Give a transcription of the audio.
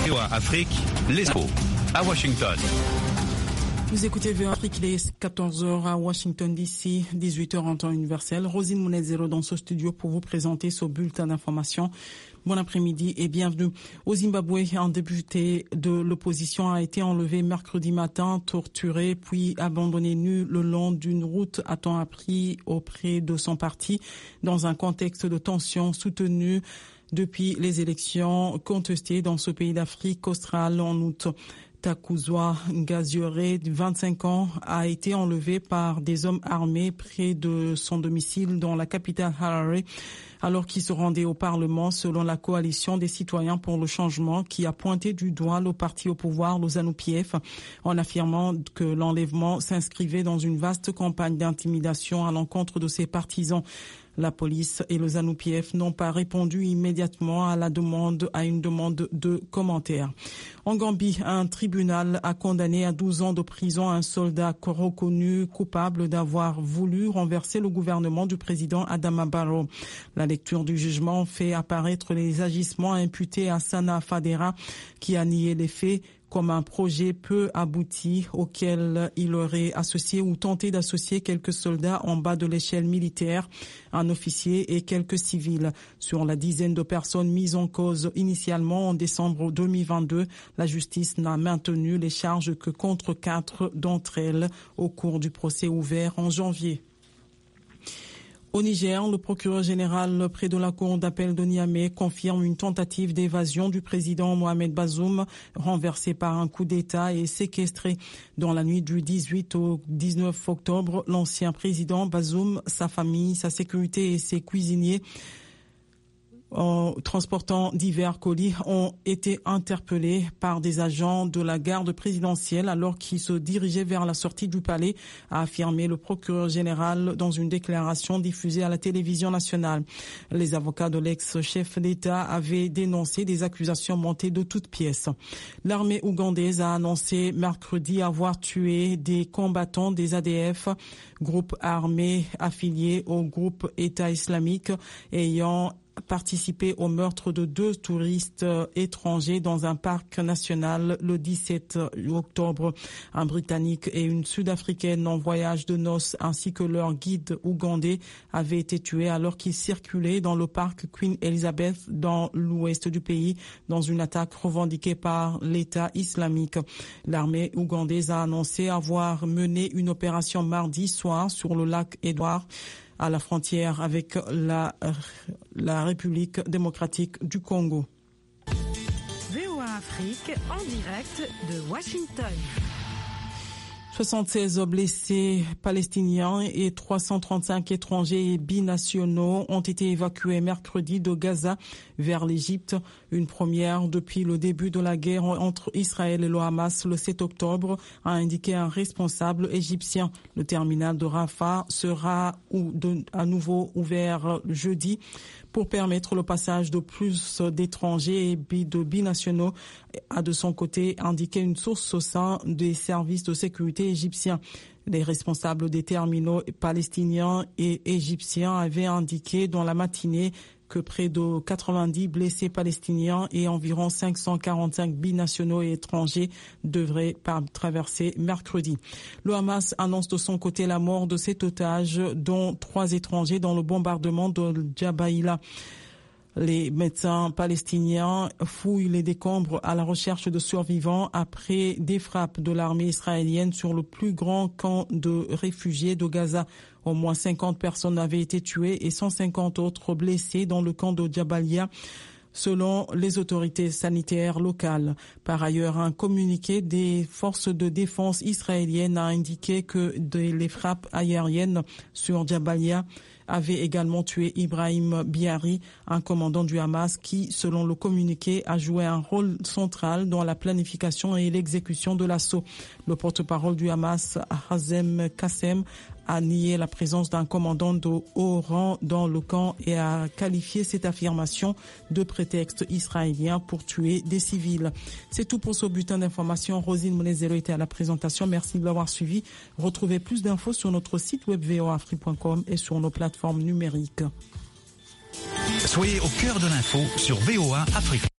VOA Afrique, les infos à Washington. Vous écoutez VOA Afrique, il est 14h à Washington DC, 18h en temps universel. Rosine Mounezero dans ce studio pour vous présenter ce bulletin d'information. Bon après-midi et bienvenue. Au Zimbabwe, un député de l'opposition a été enlevé mercredi matin, torturé, puis abandonné nu le long d'une route, a-t-on appris auprès de son parti, dans un contexte de tension soutenue depuis les élections contestées dans ce pays d'Afrique australe en août. Takuzwa Ngaziore, 25 ans, a été enlevé par des hommes armés près de son domicile dans la capitale Harare, alors qu'il se rendait au Parlement selon la coalition des citoyens pour le changement qui a pointé du doigt le parti au pouvoir, le ZANU-PF, en affirmant que l'enlèvement s'inscrivait dans une vaste campagne d'intimidation à l'encontre de ses partisans. La police et le ZANU-PF n'ont pas répondu immédiatement à une demande de commentaires. En Gambie, un tribunal a condamné à 12 ans de prison un soldat reconnu coupable d'avoir voulu renverser le gouvernement du président Adama Barrow. La lecture du jugement fait apparaître les agissements imputés à Sana Fadera, qui a nié les faits, comme un projet peu abouti auquel il aurait associé ou tenté d'associer quelques soldats en bas de l'échelle militaire, un officier et quelques civils. Sur la dizaine de personnes mises en cause initialement en décembre 2022, la justice n'a maintenu les charges que contre 4 d'entre elles au cours du procès ouvert en janvier. Au Niger, le procureur général près de la cour d'appel de Niamey confirme une tentative d'évasion du président Mohamed Bazoum, renversé par un coup d'État et séquestré. Dans la nuit du 18 au 19 octobre, l'ancien président Bazoum, sa famille, sa sécurité et ses cuisiniers en transportant divers colis ont été interpellés par des agents de la garde présidentielle alors qu'ils se dirigeaient vers la sortie du palais, a affirmé le procureur général dans une déclaration diffusée à la télévision nationale. Les avocats de l'ex-chef d'État avaient dénoncé des accusations montées de toutes pièces. L'armée ougandaise a annoncé mercredi avoir tué des combattants des ADF, groupe armé affilié au groupe État islamique, ayant participé au meurtre de 2 touristes étrangers dans un parc national le 17 octobre. Un Britannique et une Sud-Africaine en voyage de noces ainsi que leur guide ougandais avaient été tués alors qu'ils circulaient dans le parc Queen Elizabeth dans l'ouest du pays dans une attaque revendiquée par l'État islamique. L'armée ougandaise a annoncé avoir mené une opération mardi soir sur le lac Édouard, à la frontière avec la République démocratique du Congo. VOA Afrique en direct de Washington. 76 blessés palestiniens et 335 étrangers et binationaux ont été évacués mercredi de Gaza vers l'Égypte, une première depuis le début de la guerre entre Israël et le Hamas le 7 octobre, a indiqué un responsable égyptien. Le terminal de Rafah sera à nouveau ouvert jeudi pour permettre le passage de plus d'étrangers et de binationaux, a de son côté indiqué une source au sein des services de sécurité égyptiens. Les responsables des terminaux palestiniens et égyptiens avaient indiqué dans la matinée que près de 90 blessés palestiniens et environ 545 binationaux et étrangers devraient traverser mercredi. Le Hamas annonce de son côté la mort de 7 otages, dont 3 étrangers dans le bombardement de Jabaïla. Les médecins palestiniens fouillent les décombres à la recherche de survivants après des frappes de l'armée israélienne sur le plus grand camp de réfugiés de Gaza. Au moins 50 personnes avaient été tuées et 150 autres blessées dans le camp de Jabalia, selon les autorités sanitaires locales. Par ailleurs, un communiqué des forces de défense israéliennes a indiqué que les frappes aériennes sur Jabalia avaient également tué Ibrahim Biari, un commandant du Hamas qui, selon le communiqué, a joué un rôle central dans la planification et l'exécution de l'assaut. Le porte-parole du Hamas, Hazem Kassem, a nié la présence d'un commandant de haut rang dans le camp et a qualifié cette affirmation de prétexte israélien pour tuer des civils. C'est tout pour ce bulletin d'information. Rosine Mounezero était à la présentation. Merci de l'avoir suivi. Retrouvez plus d'infos sur notre site web voafrique.com et sur nos plateformes numériques. Soyez au cœur de l'info sur VOA Afrique.